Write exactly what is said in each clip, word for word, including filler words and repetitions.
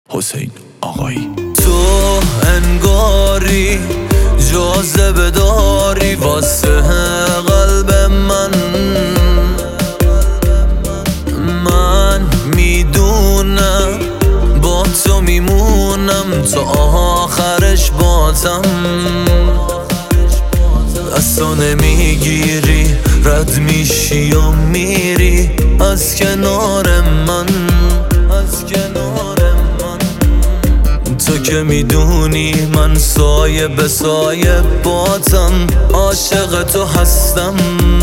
حسین آقایی. تو انگاری جاذبه داری واسه قلب من. من میدونم با تو میمونم تا آخرش باتم. دستا نمیگیری رد میشی یا میری از کنار من، از کنار من. تو که میدونی من سایه به سایه باتم، عاشق تو هستم.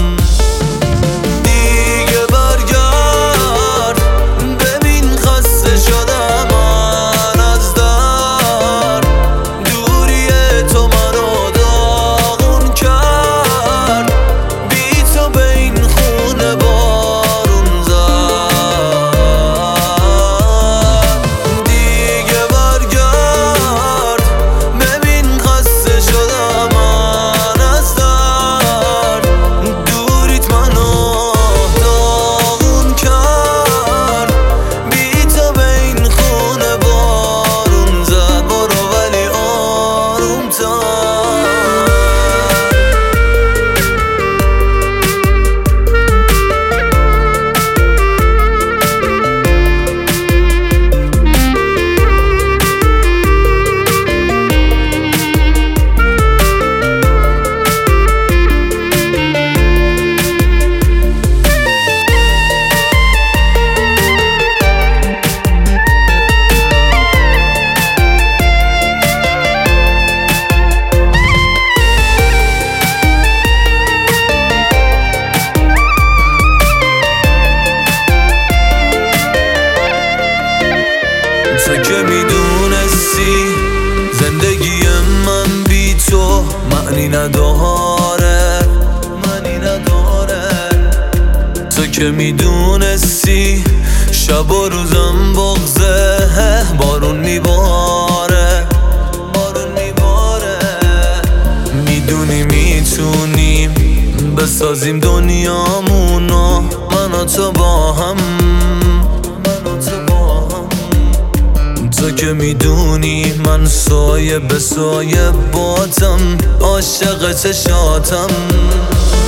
دیگه برگرد ببین خسته شدم من از در دوری تو منو داغون کرد. بی تو به این خونه بارون زد. دیگه برگرد ببین خسته شدم من از در دوریت منو داغون کرد. بی تو به این خونه بارون زد. برو ولی آروم تر. تو که میدونستی زندگی من بی تو معنی نداره، معنی نداره. تو که میدونستی شب و روزم بغضه بارون میباره، بارون میباره. میدونی میتونیم بسازیم دنیامونو من و تو با هم. تو که میدونی من سایه به سایه باتم، عاشق چشاتم.